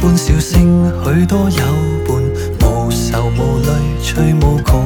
歡笑聲許多有伴，無愁無慮趣無窮。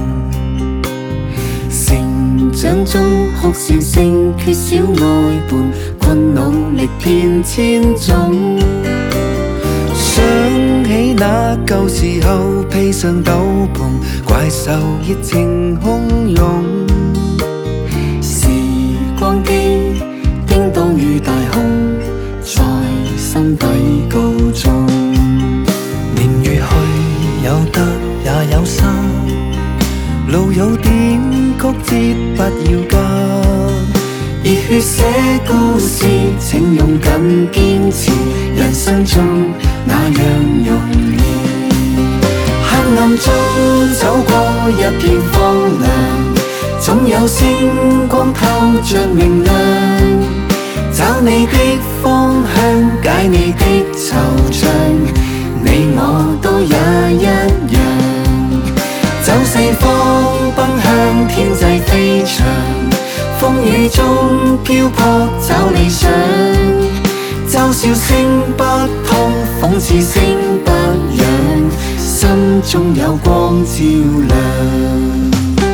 成長中哭笑聲缺少愛伴，困努力遍千種。 想起那舊時候披上斗篷，怪獸熱情洶湧。 時光機叮當與大空，在心底高中。 年月去有得也有失，路有點曲折不要急。 熱血寫故事，請勇敢堅持，人生中那樣容易。黑暗中走過一片荒涼，總有星光透着明亮。找你的方向，解你的惆悵，你我都也一樣。走四方奔向天際飛翔，風雨中漂泊找理想。嘲笑聲不同，諷刺聲不揚，心中有光照亮。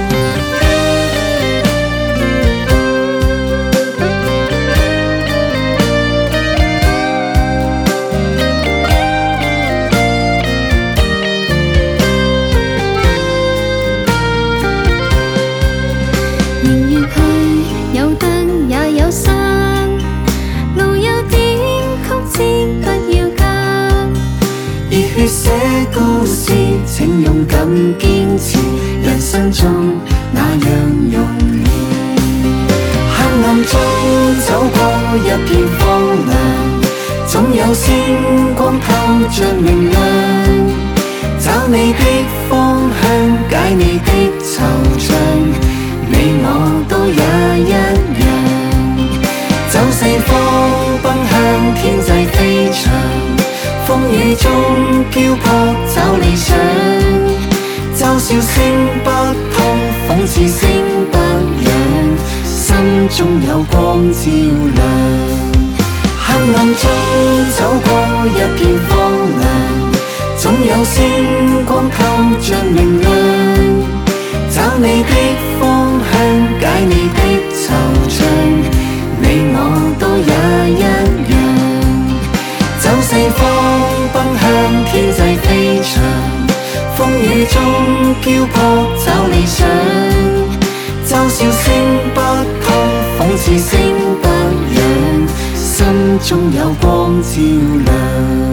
熱血寫故事，請勇敢堅持，人生中那樣容易。黑暗中走過一片荒涼，總有星光透着明亮。找你的方向，解你的惆悵，你我都也一樣。走四方奔向天際飛翔，風雨中漂泊找理想。嘲笑聲不同，諷刺聲不揚，心中有光照亮。黑暗中走過一片荒涼，總有星光透着明亮。找你的方向，解你的惆悵，你我都也一樣。走四方奔向天際飛翔，風雨中漂泊找理想。嘲笑聲不同，諷刺聲不揚，心中有光照亮。